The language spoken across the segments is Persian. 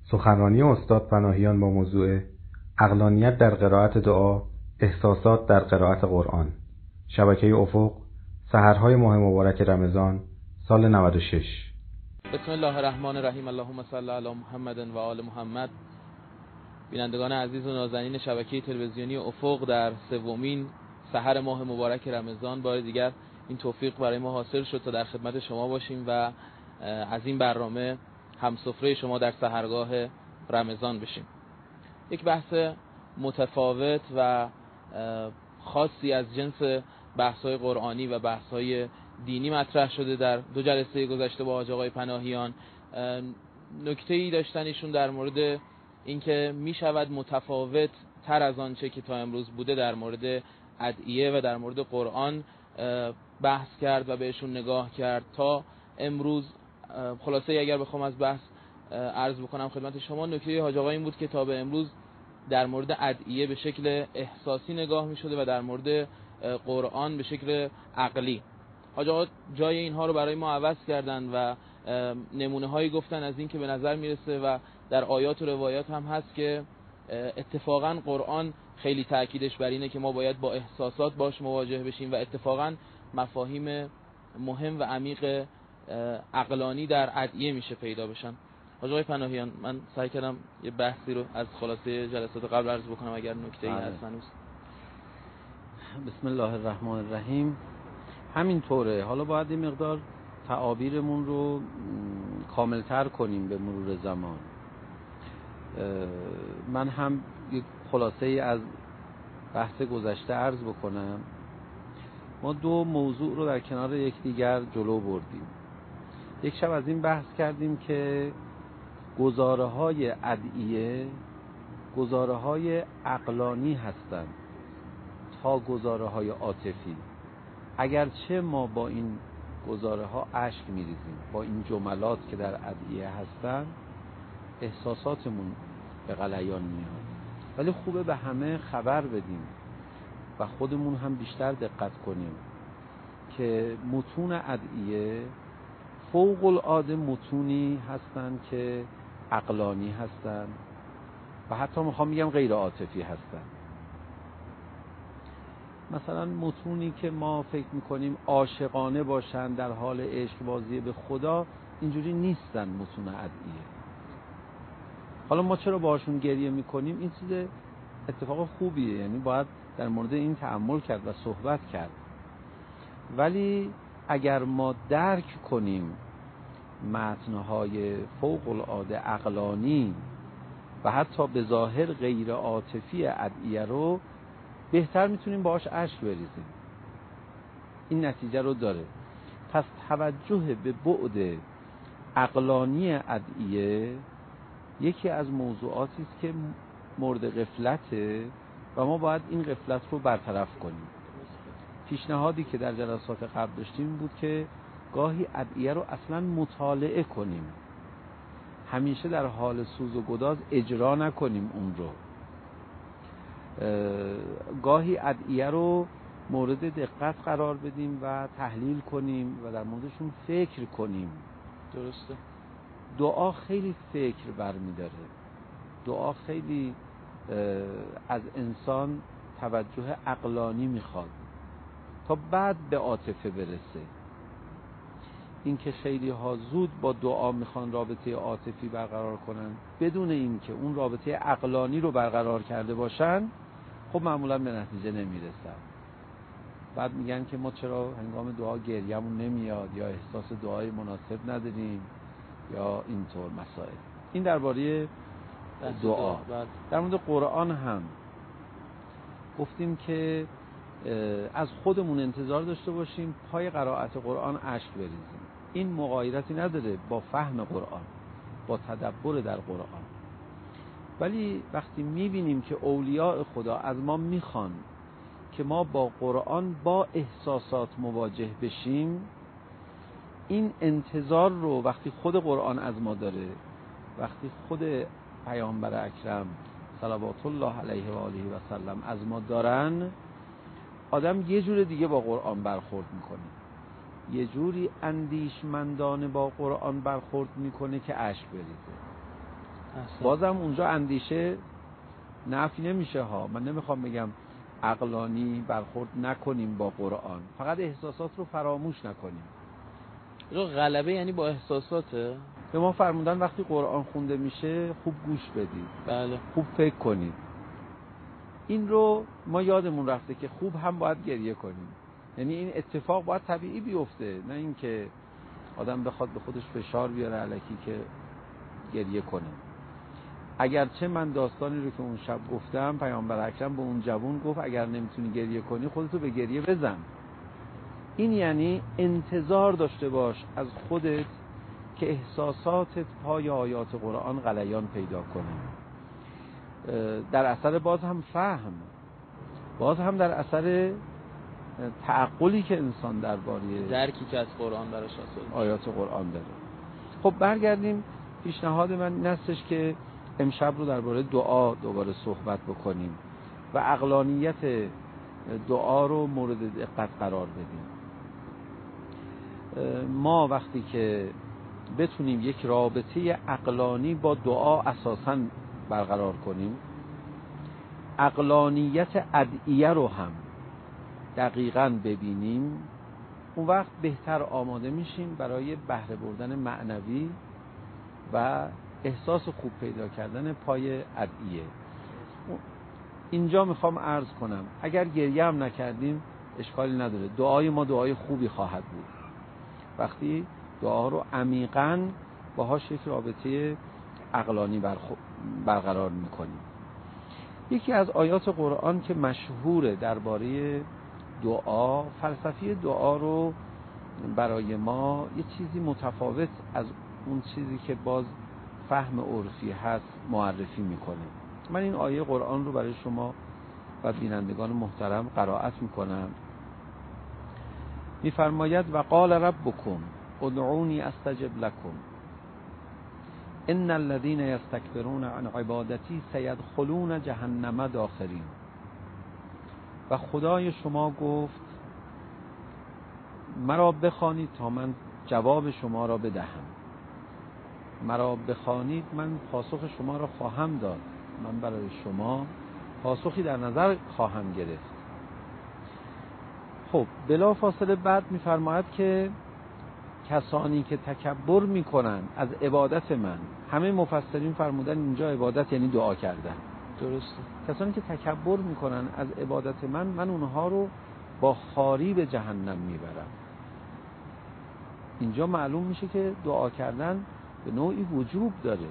سخنرانی استاد پناهیان با موضوع عقلانیت در قرائت دعا، احساسات در قرائت قرآن، شبکه افق، سحرهای ماه مبارک رمضان، سال 96. بسم الله الرحمن الرحیم. اللهم صل علی محمد و آل محمد. بینندگان عزیز و نازنین شبکه تلویزیونی افق، در سومین سحر ماه مبارک رمضان بار دیگر این توفیق برای ما حاصل شد تا در خدمت شما باشیم و از این برنامه همسفره شما در سحرگاه رمضان بشیم. یک بحث متفاوت و خاصی از جنس بحث‌های قرآنی و بحث‌های دینی مطرح شده در دو جلسه گذشته با حاج آقای پناهیان. نکته‌ای داشتن ایشون در مورد اینکه می‌شود متفاوت تر از آنچه که تا امروز بوده در مورد ادعیه و در مورد قرآن بحث کرد و بهشون نگاه کرد. تا امروز خلاصه اگر بخوام از بحث عرض بکنم خدمت شما، نکته حاج آقا این بود که تا به امروز در مورد ادعیه به شکل احساسی نگاه می‌شده و در مورد قرآن به شکل عقلی. حاج آقا جای اینها رو برای ما عوض کردن و نمونه‌هایی گفتن از این که به نظر میرسه و در آیات و روایات هم هست که اتفاقا قرآن خیلی تأکیدش بر اینه که ما باید با احساسات باش مواجه بشیم و اتفاقا مفاهیم مهم و عمیق عقلانی در ادعیه میشه پیدا بشن. حاج آقای پناهیان، من سعی کردم یه بحثی رو از خلاصه جلسات قبل عرض بکنم اگر نکته‌ای هست هنوز. بسم الله الرحمن الرحیم. همینطوره. حالا باید این مقدار تعابیرمون رو کاملتر کنیم به مرور زمان. من هم یک خلاصه ای از بحث گذشته عرض بکنم. ما دو موضوع رو در کنار یکدیگر جلو بردیم. یک شب از این بحث کردیم که گزاره‌های ادعیه گزاره‌های عقلانی هستند تا گزاره‌های عاطفی. اگرچه ما با این گزاره‌ها اشک می‌ریزیم، با این جملات که در ادعیه هستن احساساتمون به غلیان میاد، ولی خوبه به همه خبر بدیم و خودمون هم بیشتر دقت کنیم که متون ادعیه فوق العاده متونی هستن که عقلانی هستن و حتی میخوام بگم غیر عاطفی هستن. مثلا متونی که ما فکر میکنیم عاشقانه باشن در حال عشق بازی به خدا، اینجوری نیستن متون ادعیه. حالا ما چرا باشون گریه میکنیم؟ این چیز اتفاق خوبیه، یعنی باید در مورد این تأمل کرد و صحبت کرد. ولی اگر ما درک کنیم متنهای فوق العاده عقلانی و حتی به ظاهر غیر عاطفی ادعیه رو، بهتر میتونیم باهاش اشک بریزیم. این نتیجه رو داره. پس توجه به بعد عقلانی ادعیه یکی از موضوعاتی است که مورد غفلته و ما باید این غفلت رو برطرف کنیم. پیشنهادی که در جلسات قبل داشتیم بود که گاهی ادعیه رو اصلا مطالعه کنیم، همیشه در حال سوز و گداز اجرا نکنیم اون رو. گاهی ادعیه رو مورد دقت قرار بدیم و تحلیل کنیم و در موردشون فکر کنیم. درسته. دعا خیلی فکر برمی‌داره. دعا خیلی از انسان توجه عقلانی میخواد تا بعد به عاطفه برسه. این که خیلی ها زود با دعا میخوان رابطه عاطفی برقرار کنن بدون این که اون رابطه عقلانی رو برقرار کرده باشن، خب معمولا به نتیجه نمیرسن. بعد میگن که ما چرا هنگام دعا گریه‌مون نمیاد، یا احساس دعای مناسب نداریم، یا اینطور مسائل. این درباره دعا. در مورد قرآن هم گفتیم که از خودمون انتظار داشته باشیم پای قرائت قرآن اشک بریزیم. این مغایرتی نداره با فهم قرآن، با تدبر در قرآن. ولی وقتی میبینیم که اولیاء خدا از ما میخوان که ما با قرآن با احساسات مواجه بشیم، این انتظار رو وقتی خود قرآن از ما داره، وقتی خود پیامبر اکرم صلوات الله علیه و آله و سلم از ما دارن، آدم یه جور دیگه با قرآن برخورد میکنه، یه جوری اندیشمندانه با قرآن برخورد میکنه که اشک بریزه. بازم اونجا اندیشه نفی نمیشه ها. من نمیخوام بگم عقلانی برخورد نکنیم با قرآن، فقط احساسات رو فراموش نکنیم. رو غلبه یعنی با احساساته؟ به ما فرمودن وقتی قرآن خونده میشه خوب گوش بدید، بله، خوب فکر کنید. این رو ما یادمون رفته که خوب هم باید گریه کنیم. یعنی این اتفاق باید طبیعی بیفته، نه اینکه آدم بخواد به خودش فشار بیاره الکی که گریه کنه. اگرچه من داستانی رو که اون شب گفتم، پیامبر اکرم به اون جوون گفت اگر نمیتونی گریه کنی خودتو به گریه بزن. این یعنی انتظار داشته باش از خودت که احساساتت پای آیات قرآن غلیان پیدا کنه، در اثر باز هم فهم، باز هم در اثر تعقلی که انسان درباره درکی که از قرآن براش حاصل آیات قرآن داره. خب برگردیم، پیشنهاد من این هستش که امشب رو درباره دعا دوباره صحبت بکنیم و عقلانیت دعا رو مورد دقت قرار بدیم. ما وقتی که بتونیم یک رابطه عقلانی با دعا اساساً برقرار کنیم، عقلانیت ادعیه رو هم دقیقاً ببینیم، اون وقت بهتر آماده میشیم برای بهره بردن معنوی و احساس خوب پیدا کردن پای ادعیه. اینجا میخوام عرض کنم اگر گریه هم نکردیم اشکالی نداره، دعای ما دعای خوبی خواهد بود وقتی دعا رو عمیقاً باهاش یک رابطه عقلانی برقرار میکنیم. یکی از آیات قرآن که مشهوره درباره دعا، فلسفه دعا رو برای ما یه چیزی متفاوت از اون چیزی که باز فهم عرفی هست معرفی میکنه. من این آیه قرآن رو برای شما و بینندگان محترم قرائت میکنم. میفرماید و قال ربکم ادعونی استجب لکم ان الذين يستكبرون عن عبادتی سيدخلون جهنم داخرین. و خدای شما گفت مرا بخوانید تا من جواب شما را بدهم، مرا بخوانید من پاسخ شما را خواهم داد، من برای شما پاسخی در نظر خواهم گرفت. خب بلا فاصله بعد میفرماید که کسانی که تکبر میکنن از عبادت من، همه مفسرین فرمودن اینجا عبادت یعنی دعا کردن، درسته، کسانی که تکبر میکنن از عبادت من اونها رو با خواری به جهنم میبرم. اینجا معلوم میشه که دعا کردن به نوعی وجوب داره.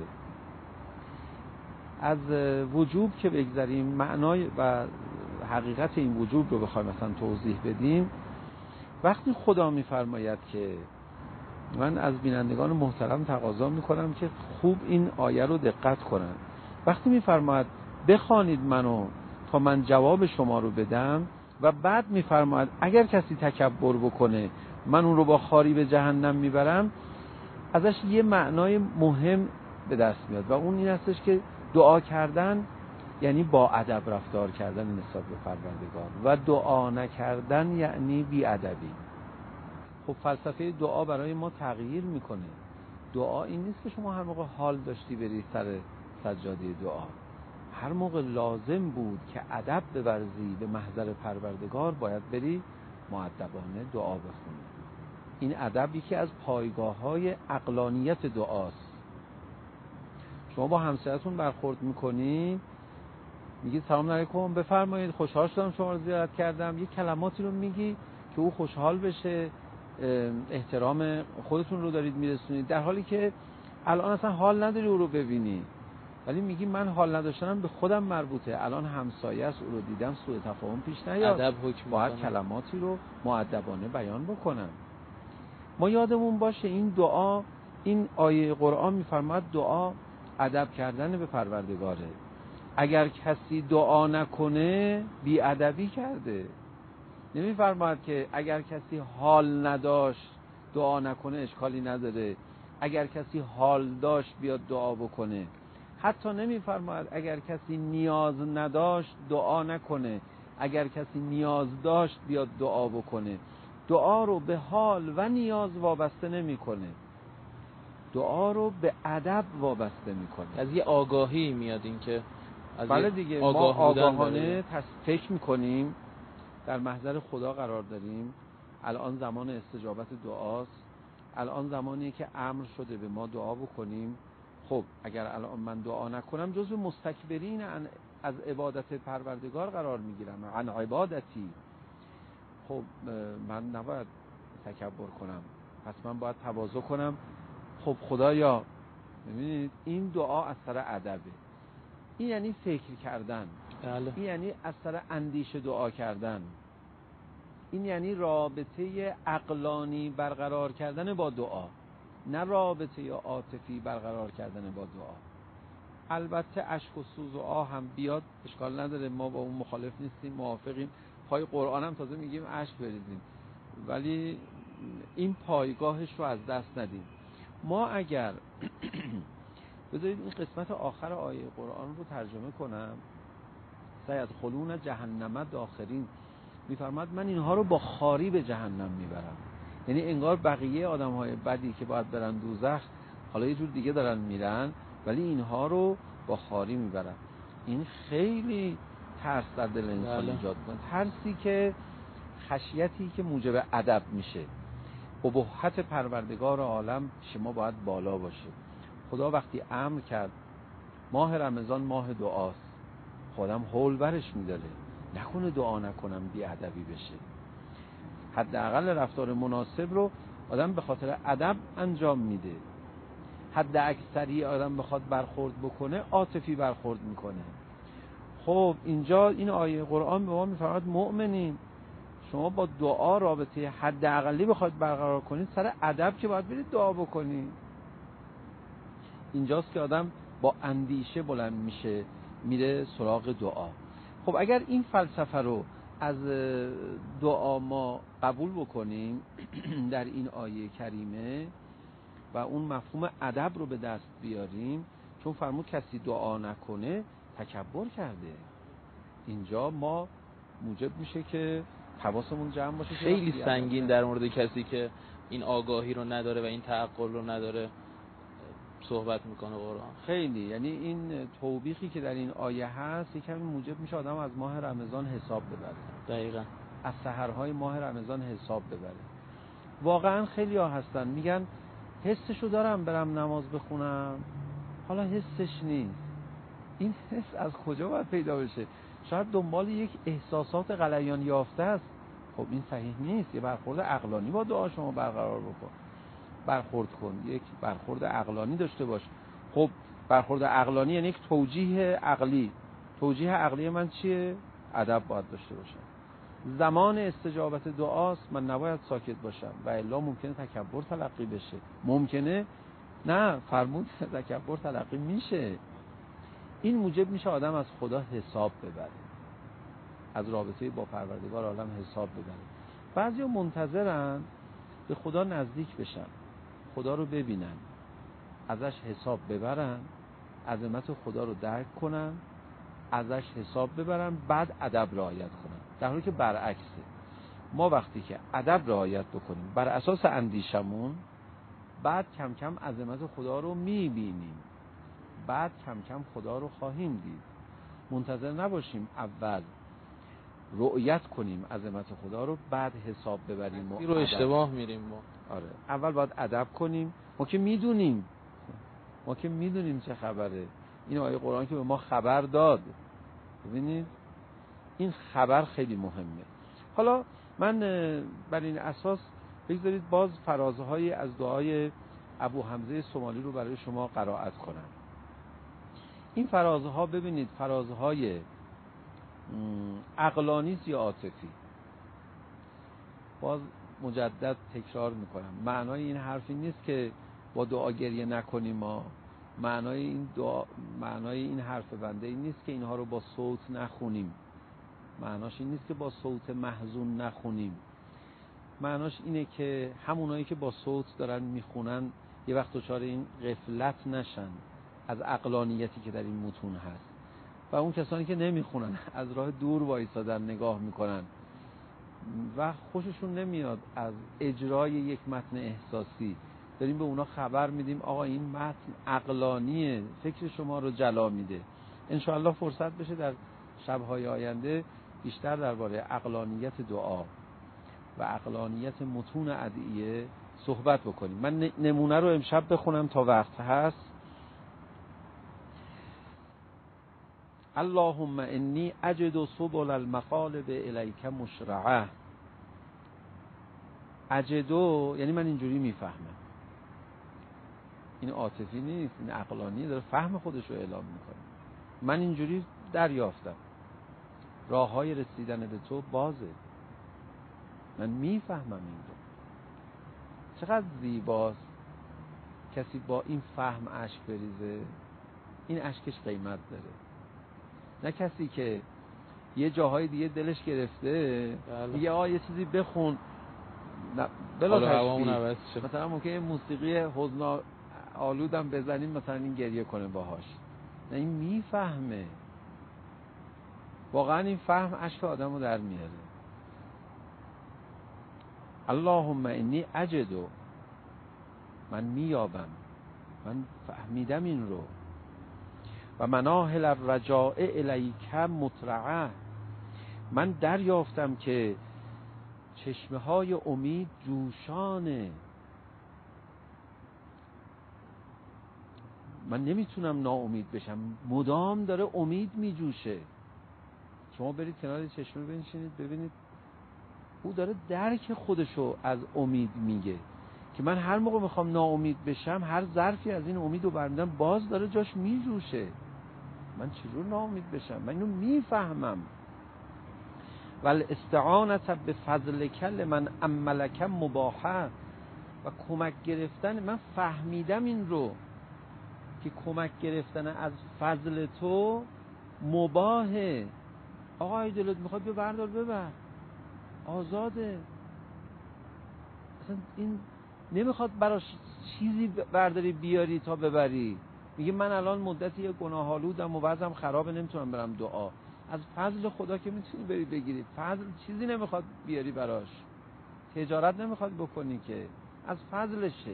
از وجوب که بگذاریم، معنای و حقیقت این وجوب رو بخوایم مثلا توضیح بدیم، وقتی خدا میفرماید که من از بینندگان محترم تقاضا میکنم که خوب این آیه رو دقت کنن، وقتی میفرماید بخوانید منو تا من جواب شما رو بدم و بعد میفرماید اگر کسی تکبر بکنه من اون رو با خواری به جهنم میبرم، ازش یه معنای مهم به دست میاد و اون این هستش که دعا کردن یعنی با ادب رفتار کردن نسبت به پروردگار و دعا نکردن یعنی بی ادبی. خب فلسفه دعا برای ما تغییر میکنه. دعا این نیست که شما هر موقع حال داشتی بری سر سجاده دعا، هر موقع لازم بود که ادب بورزی به محضر پروردگار باید بری مؤدبانه دعا بخونی. این ادب یکی از پایگاه‌های عقلانیت دعاست. شما با همسایه‌تون برخورد میکنی، میگید سلام علیکم، بفرمایید، خوشحال شدم شما رو زیارت کردم، یه کلماتی رو میگی که او خوشحال بشه، احترام خودتون رو دارید میرسونید، در حالی که الان اصلا حال نداری او رو ببینی، ولی میگی من حال نداشتنم به خودم مربوطه، الان همسایه است او رو دیدم سوء تفاهم پیش نیاد، ادب حکم باید میکنه. کلماتی رو مؤدبانه بیان بکنم. ما یادمون باشه این دعا، این آیه قرآن میفرماید دعا ادب کردن به پروردگاره. اگر کسی دعا نکنه بی ادبی کرده. نمیفرماید که اگر کسی حال نداشت دعا نکنه اشکالی نداره، اگر کسی حال داشت بیاد دعا بکنه. حتی نمیفرماید اگر کسی نیاز نداشت دعا نکنه، اگر کسی نیاز داشت بیاد دعا بکنه. دعا رو به حال و نیاز وابسته نمیکنه. دعا رو به ادب وابسته میکنیم. از یه آگاهی میاد این که بله دیگه، ما آگاهانه فکر میکنیم در محضر خدا قرار داریم، الان زمان استجابت دعاست، الان زمانیه که امر شده به ما دعا بکنیم. خب اگر الان من دعا نکنم جزو مستکبرین از عبادت پروردگار قرار میگیرم، عن عبادتی. خب من نباید تکبر کنم، پس من باید تواضع کنم. خب خدایا، ببینید این دعا از سر ادبه، این یعنی فکر کردن، این یعنی از سر اندیشه دعا کردن، این یعنی رابطه عقلانی برقرار کردن با دعا، نه رابطه عاطفی برقرار کردن با دعا. البته اشک و سوز و آه هم بیاد اشکال نداره، ما با اون مخالف نیستیم، موافقیم. پای قرآن هم تازه میگیم اشک بریزیم، ولی این پایگاهش رو از دست ندیم. ما اگر بذارید این قسمت آخر آیه قرآن رو ترجمه کنم، سیدخلون جهنم داخرین، میفرماد من اینها رو با خاری به جهنم میبرم. یعنی انگار بقیه آدم‌های بدی که باید برن دوزخ حالا یه جور دیگه دارن میرن، ولی اینها رو با خاری میبرم. این خیلی ترس در دل انسان ایجاد کنه، ترسی که خشیتی که موجب ادب میشه. ابهت پروردگار عالم شما باید بالا باشه. خدا وقتی امر کرد ماه رمضان ماه دعاست، خودم هول برش میداره، نکنه دعا نکنم بی ادبی بشه. حداقل رفتار مناسب رو آدم به خاطر ادب انجام میده. حد اکثری آدم بخواد برخورد بکنه عاطفی برخورد میکنه. خب اینجا این آیه قرآن به ما میفرماید مؤمنین شما با دعا رابطه حداقلی بخواید برقرار کنید، سر ادب که باید برید دعا بکنید. اینجاست که آدم با اندیشه بلند میشه میره سراغ دعا. خب اگر این فلسفه رو از دعا ما قبول بکنیم در این آیه کریمه و اون مفهوم ادب رو به دست بیاریم، چون فرمود کسی دعا نکنه تکبر کرده، اینجا ما موجب میشه که حواسمون جمع باشه. خیلی سنگین در مورد کسی که این آگاهی رو نداره و این تعقل رو نداره صحبت میکنه قرآن. خیلی، یعنی این توبیخی که در این آیه هست یکم موجب میشه آدم از ماه رمضان حساب ببره. دقیقاً از سحرهای ماه رمضان حساب ببره. واقعا خیلی ها هستن میگن حسشو دارم برم نماز بخونم، حالا حسش نیست. این حس از کجا باید پیدا بشه؟ شاید دنبال یک احساسات غلیان یافته است. خب این صحیح نیست. یه برخورد عقلانی با دعا شما برقرار بکن، برخورد کن، یک برخورد عقلانی داشته باش. خب برخورد عقلانی یعنی یک توجیه عقلی. توجیه عقلی من چیه؟ ادب باید داشته باشم. زمان استجابت دعاست، من نباید ساکت باشم و الا ممکنه تکبر تلقی بشه. ممکنه نه، فرمود تکبر تلقی میشه. این موجب میشه آدم از خدا حساب ببره، از رابطه با پروردگار عالم حساب ببره. بعضیا منتظرن به خدا نزدیک بشن، خدا رو ببینن، ازش حساب ببرن، عظمت خدا رو درک کنن، ازش حساب ببرن، بعد ادب رعایت کنن. در حالی که برعکسه. ما وقتی که ادب رعایت بکنیم بر اساس اندیشمون، بعد کم کم عظمت خدا رو میبینیم، بعد کم کم خدا رو خواهیم دید. منتظر نباشیم اول رؤیت کنیم عظمت خدا رو بعد حساب ببریم. این رو اشتباه میریم ما. آره، اول باید ادب کنیم. ما که میدونیم چه خبره. این آیه قرآن که به ما خبر داد، ببینید این خبر خیلی مهمه. حالا من بر این اساس بگذارید باز فرازهای از دعای ابو حمزه سومالی رو برای شما قرائت کنم. این فرازها ببینید فرازهای عقلانی یا عاطفی. باز مجدد تکرار میکنم، معنای این حرفی نیست که با دعا گریه نکنیم. ما معنای این حرف بنده این نیست که اینها رو با صوت نخونیم. معناش این نیست که با صوت محزون نخونیم. معناش اینه که همونایی که با صوت دارن میخونن یه وقت دچار این غفلت نشن از عقلانیتی که در این متون هست، و اون کسانی که نمیخونن از راه دور وایسادن نگاه میکنن و خوششون نمیاد از اجرای یک متن احساسی داریم به اونا خبر میدیم آقا این متن عقلانیه، فکر شما رو جلا میده. انشاءالله فرصت بشه در شب‌های آینده بیشتر درباره عقلانیت دعا و عقلانیت متون ادعیه صحبت بکنیم. من نمونه رو امشب بخونم تا وقت هست. اللهم انی اجد سبل المقالب الیک مشرعه. اجدو یعنی من اینجوری میفهمم. این عاطفی نیست، این عقلانی، داره فهم خودش رو اعلام میکنه. من اینجوری دریافتم راه های رسیدن به تو بازه، من میفهمم این رو. چقدر زیباست کسی با این فهم اشک بریزه، این اشکش قیمت داره. نه کسی که یه جاهای دیگه دلش گرفته میگه یه چیزی بخون بلا تشبیه، مثلا ممکنه موسیقی حزن آلودم بزنیم مثلا این گریه کنه باهاش. نه، این میفهمه، واقعا این فهم اشک آدم رو در میاره. اللهم انی اجدو، من میابم، من فهمیدم این رو. و مناهل الرجاء الیک مطرعه، من دریافتم که چشمه های امید جوشانه، من نمیتونم ناامید بشم، مدام داره امید میجوشه. شما برید کنار چشمه بنشینید ببینید او داره درک خودشو از امید میگه که من هر موقع میخوام ناامید بشم هر ظرفی از این امید رو برمیدم باز داره جاش میجوشه. من چجور ناامید بشم؟ من اینو میفهمم. والاستعانت بفضلک لمن عملک مباحه، و کمک گرفتن، من فهمیدم این رو که کمک گرفتن از فضل تو مباحه. آقا ای دلت میخواد بیا بردار ببر، آزاده. اصلا این نمیخواد براش چیزی برداری بیاری تا ببری. میگه من الان مدتی یه گناه آلودم و وضعم خرابه نمیتونم برم دعا. از فضل خدا که میتونی بری بگیری، فضل چیزی نمیخواد بیاری براش، تجارت نمیخواد بکنی که، از فضلشه.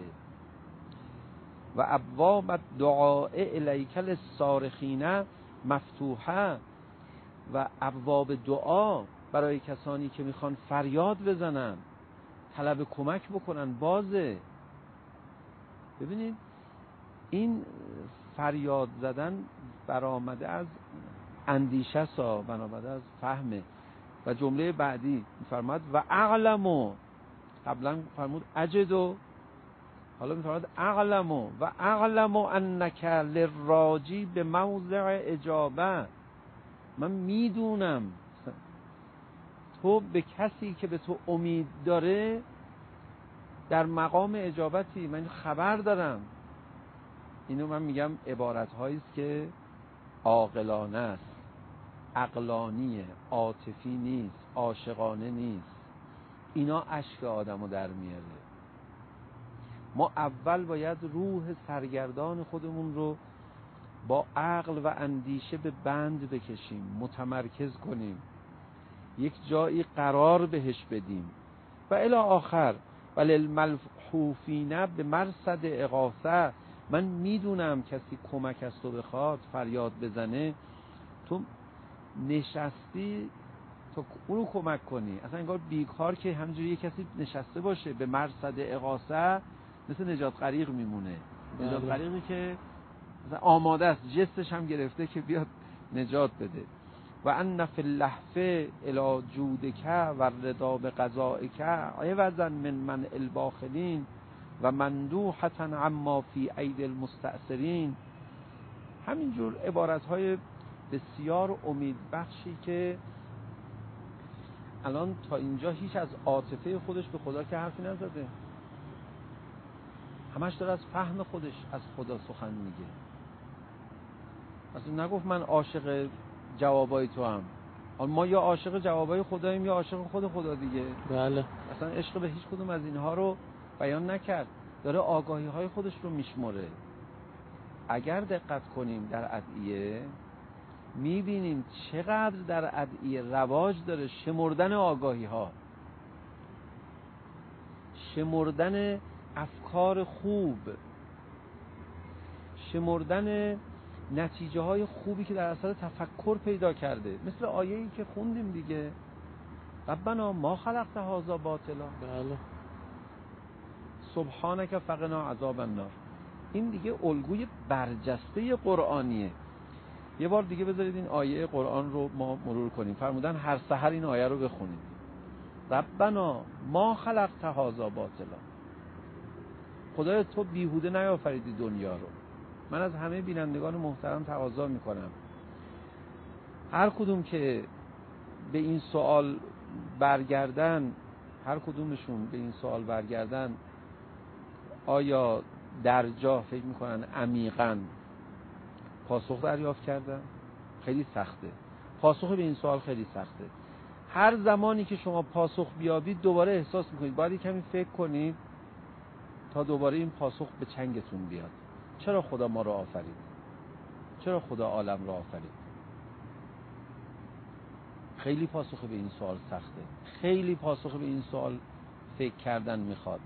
و ابواب الدعاء الیک للصارخین مفتوحه، و ابواب دعا برای کسانی که میخوان فریاد بزنن، طلب کمک بکنن بازه. ببینید این فریاد زدن برآمده از اندیشه سا، برآمده از فهمه. و جمله بعدی میفرماد و اعلمو، قبلا فرمود اجدو، حالا میفرماد اعلمو و اعلمو انک للراجی به موضع اجابه، من میدونم تو به کسی که به تو امید داره در مقام اجابتی، من خبر دارم. اینو من میگم عبارت هایی است که عاقلانه است، عقلانیه، عاطفی نیست، عاشقانه نیست. اینا اشک آدمو در میاره. ما اول باید روح سرگردان خودمون رو با عقل و اندیشه به بند بکشیم، متمرکز کنیم، یک جایی قرار بهش بدیم و الی آخر وللملحوفین به مرصد اغاثه، من میدونم کسی کمک از تو بخواد فریاد بزنه، تو نشستی تو اونو کمک کنی. اصلا انگار بیکار که همینجوری یک کسی نشسته باشه به مرصد اغاثه، مثل نجات غریق میمونه. نجات غریقی که مثلا آماده است، جستش هم گرفته که بیاد نجات بده. و ان فی اللهفه الی جودک و الرضا بقضائک عوضا من الباخلین و مندوحة عما فی اید المستأثرین. همینجور عبارتهای بسیار امید بخشی که الان تا اینجا هیچ از عاطفه خودش به خدا که حرفی نزده، همش داره از فهم خودش از خدا سخن میگه. اصلا نگفت من عاشق جوابای تو هم، ما یا عاشق جوابای خداییم یا عاشق خود خدا دیگه. بله. اصلا عشق به هیچ کدوم از اینها رو بیان نکرد، داره آگاهی های خودش رو میشمره. اگر دقت کنیم در ادعیه میبینیم چقدر در ادعیه رواج داره شمردن آگاهی ها، شمردن افکار خوب، شمردن نتیجه های خوبی که در اثر تفکر پیدا کرده، مثل آیه‌ای که خوندیم دیگه، ربنا ما خلقت هذا باطلا بله سبحانک فقنا عذاب النار. این دیگه الگوی برجسته قرآنیه. یه بار دیگه بذارید این آیه قرآن رو ما مرور کنیم. فرمودن هر سحر این آیه رو بخونید. ربنا ما خلقت هذا باطلا. خدای تو بیهوده نیافریدی دنیا رو. من از همه بینندگان محترم تقاضا میکنم هر کدوم که به این سوال برگردن، هر کدومشون به این سوال برگردن، آیا در جا فکر میکنن عمیقاً پاسخ دریافت کردن؟ خیلی سخته. پاسخ به این سوال خیلی سخته. هر زمانی که شما پاسخ بیابید دوباره احساس میکنید باید کمی فکر کنید تا دوباره این پاسخ به چنگتون بیاد. چرا خدا ما رو آفرید؟ چرا خدا عالم رو آفرید؟ خیلی پاسخ به این سوال سخته. خیلی پاسخ به این سوال فکر کردن میخواد.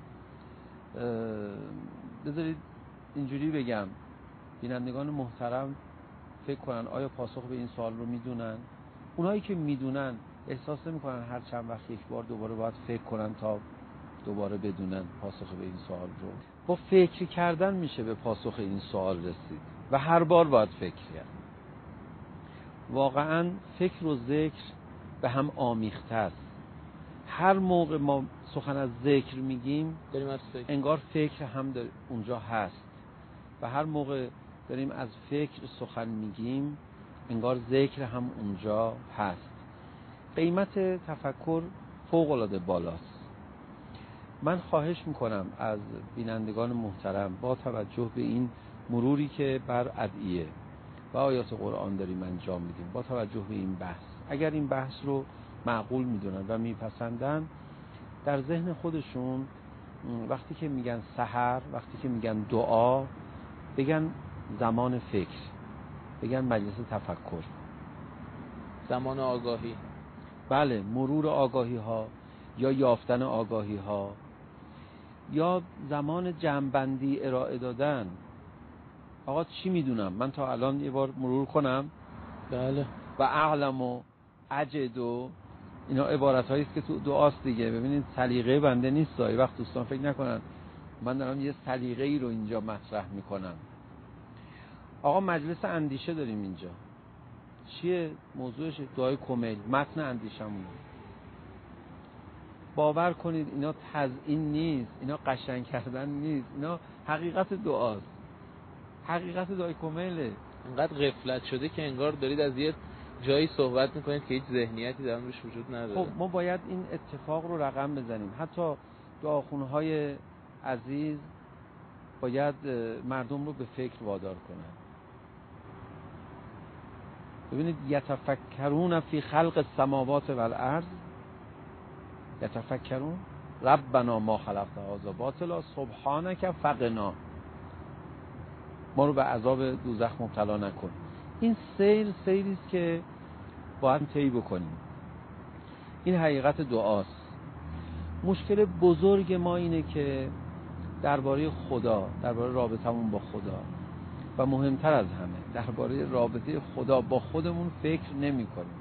بذارید اینجوری بگم، بینندگان محترم فکر کنن آیا پاسخ به این سوال رو میدونن؟ اونایی که میدونن احساس نمیکنن هر چند وقت یک بار دوباره باید فکر کنن تا دوباره بدونن پاسخ به این سوال رو؟ با فکر کردن میشه به پاسخ این سوال رسید و هر بار باید فکر کرد. واقعا فکر و ذکر به هم آمیخته است. هر موقع ما سخن از ذکر میگیم انگار فکر هم اونجا هست و هر موقع داریم از فکر سخن میگیم انگار ذکر هم اونجا هست. قیمت تفکر فوق العاده بالاست. من خواهش میکنم از بینندگان محترم با توجه به این مروری که بر ادعیه و آیات قرآن داریم انجام میدیم، با توجه به این بحث، اگر این بحث رو معقول میدونن و میپسندن، در ذهن خودشون وقتی که میگن سحر، وقتی که میگن دعا، بگن زمان فکر، بگن مجلس تفکر، زمان آگاهی. بله، مرور آگاهی ها یا یافتن آگاهی ها یا زمان جمع‌بندی ارائه دادن. آقا چی میدونم؟ من تا الان یه بار مرور کنم. بله. و اعلم و اجد و اینا عبارت هایی است که تو دعاست دیگه. ببینید سلیقه بنده نیست. یه وقت دوستان فکر نکنن من دارم یه سلیقه ای رو اینجا مطرح میکنم. آقا مجلس اندیشه داریم اینجا. چیه موضوعش؟ دعای کمیل، متن اندیشمونه. باور کنید اینا تزیین نیست، اینا قشنگ کردن نیست، اینا حقیقت دعاست. حقیقت دعای کمیله. انقدر غفلت شده که انگار دارید از یه جایی صحبت میکنید که هیچ ذهنیتی در روش وجود نداره. خب ما باید این اتفاق رو رقم بزنیم. حتی دعاخونهای عزیز باید مردم رو به فکر وادار کنن. ببینید یتفکرون فی خلق السماوات والارض، یتفکرون ربنا ما خلقت هذا باطلا سبحانک فقنا، ما رو به عذاب دوزخ مبتلا نکن. این سیری است که باید طی بکنیم. این حقیقت دعاست. مشکل بزرگ ما اینه که درباره خدا، درباره رابطمون با خدا و مهمتر از همه درباره رابطه خدا با خودمون فکر نمی کنیم.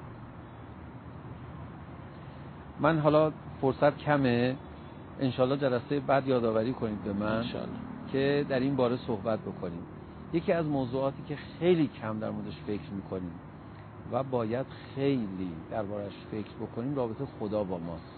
من حالا فرصت کمه، انشالله جلسه بعد یادآوری کنید به من انشالله که در این باره صحبت بکنیم. یکی از موضوعاتی که خیلی کم در موردش فکر میکنیم و باید خیلی دربارش فکر بکنیم رابطه خدا با ماست.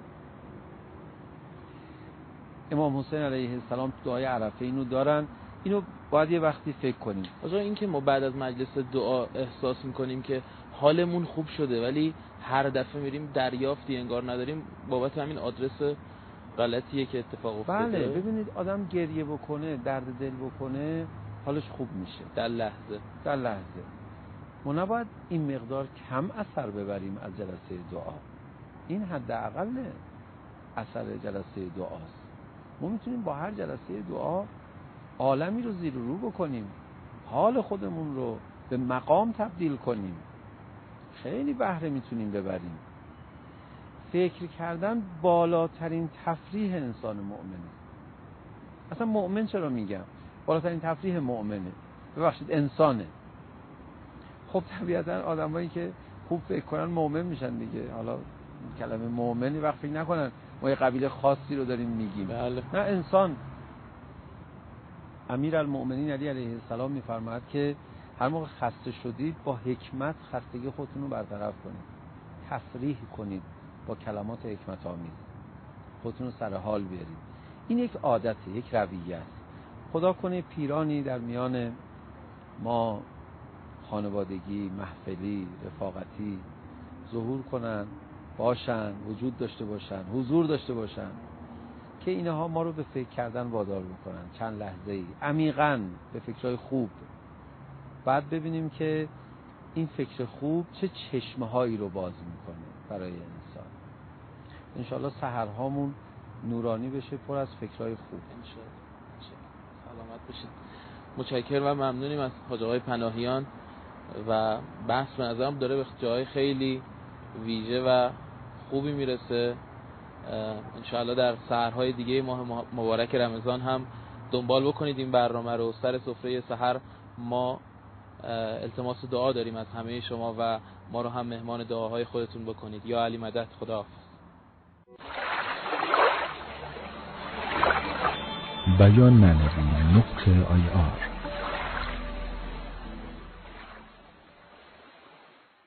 امام حسین علیه السلام دعای عرفه اینو دارن، اینو باید یه وقتی فکر کنیم. آقا این که ما بعد از مجلس دعا احساس میکنیم که حالمون خوب شده ولی هر دفعه میریم دریافتی انگار نداریم، بابت همین آدرس غلطیه که اتفاق افتاده. بله، ببینید آدم گریه بکنه، درد دل بکنه، حالش خوب میشه در لحظه. ما نباید این مقدار کم اثر ببریم از جلسه دعا. این حداقل اثر جلسه دعاست. ما میتونیم با هر جلسه دعا عالمی رو زیر و رو بکنیم، حال خودمون رو به مقام تبدیل کنیم. خیلی بهره میتونیم ببریم. فکر کردن بالاترین تفریح انسان مؤمنه. اصلا مؤمن چرا میگم؟ بالاترین تفریح مؤمنه، ببخشید انسانه. خب طبیعتا آدمایی که خوب فکر کنن مؤمن میشن دیگه. حالا کلمه مؤمنی وقت فکر نکنن ما یه قبیله خاصی رو داریم میگیم. بله. نه، انسان. امیرالمؤمنین علی علیه السلام میفرماید که هر موقع خسته شدید با حکمت خستگی خودتون رو برطرف کنید، تصریح کنید با کلمات حکمت آمیز، خودتون رو سر حال بیارید. این یک عادته، یک رویه است. خدا کنه پیرانی در میان ما خانوادگی، محفلی، رفاقتی ظهور کنن، باشن، وجود داشته باشن، حضور داشته باشن که اینها ما رو به فکر کردن وادار بکنن، چند لحظه‌ای عمیقاً به فکرهای خوب. بعد ببینیم که این فکر خوب چه چشمه‌هایی رو باز میکنه برای انسان. انشالله سحرهامون نورانی بشه، پر از فکرهای خوب. انشالله. سلامت باشید. متشکرم و ممنونیم از حاج آقای پناهیان و بحث به نظرم داره به جای خیلی ویژه و خوبی میرسه. انشاءالله در سحرهای دیگه ماه مبارک رمضان هم دنبال بکنید این برنامه رو. سر سفره سحر ما التماس دعا داریم از همه شما و ما رو هم مهمان دعاهای خودتون بکنید. یا علی مدد. خداحافظ. بیان معنوی .ir